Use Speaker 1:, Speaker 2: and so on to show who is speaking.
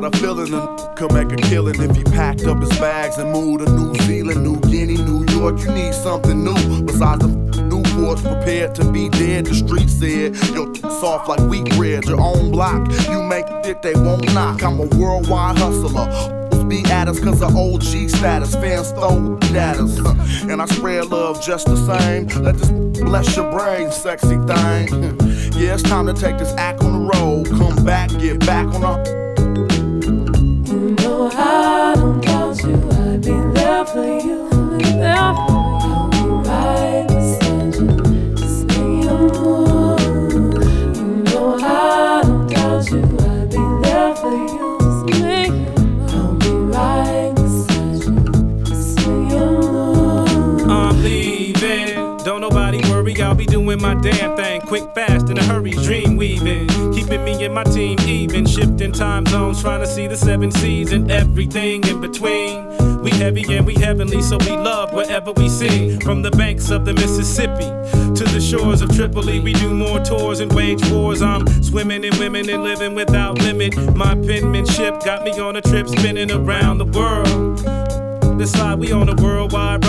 Speaker 1: a feeling could make a killing if he packed up his bags and moved to New Zealand, New Guinea, New York. You need something new besides the Newports prepared to be dead. The street said, yo, soft like wheat bread. Your own block, you make it, they won't knock. I'm a worldwide hustler. Be at us cause of OG status. Fans throw at us, and I spread love just the same. Let this bless your brain, sexy thing. Yeah, it's time to take this act on the road. Come back, get back on the.
Speaker 2: You know I don't doubt you. I'd be there for you. I'll be there for you. I'll be right beside you. Just make your move. You know I don't doubt you. I'd be there for you. Just make your right beside you. Just make your move.
Speaker 3: I'm leaving. Don't nobody worry, I'll be doing my damn thing. Quick, fast, in a hurry, dream weaving. Keeping me and my team even. Shifting time zones, trying to see the 7 seas and everything in between. We heavy and we heavenly, so we love wherever we sing. From the banks of the Mississippi to the shores of Tripoli, we do more tours and wage wars. I'm swimming in women and living without limit. My penmanship got me on a trip spinning around the world. This slide, we on a worldwide